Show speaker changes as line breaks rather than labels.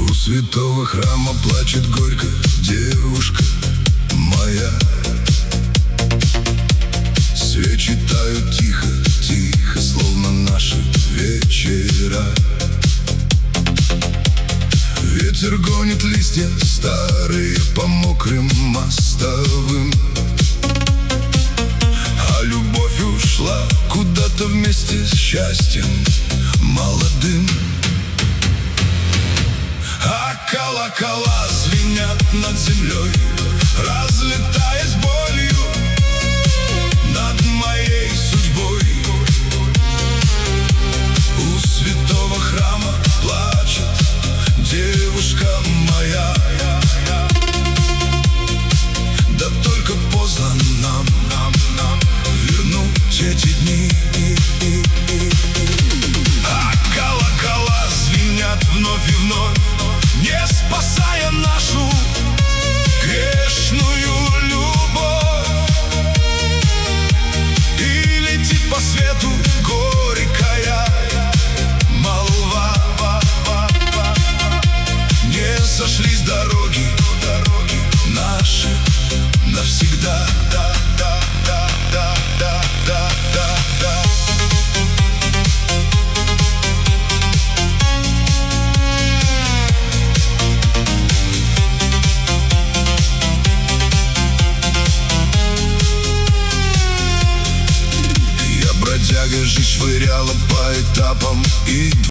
У святого храма плачет горько девушка моя. Свечи тают тихо, тихо, словно наши вечера. Ветер гонит листья старые по мокрым мостовым, а любовь ушла куда-то вместе с счастьем молодым. А колокола звенят над землей, разлетаясь болью над моей судьбой. У святого храма плачет девушка моя. Да только поздно нам вернуть эти дни. А колокола звенят вновь и вновь, не спасая нашу грешную любовь. И летит по свету горькая молва. Не сошлись дороги наши навсегда. Бродяга жизнь швыряла по этапам и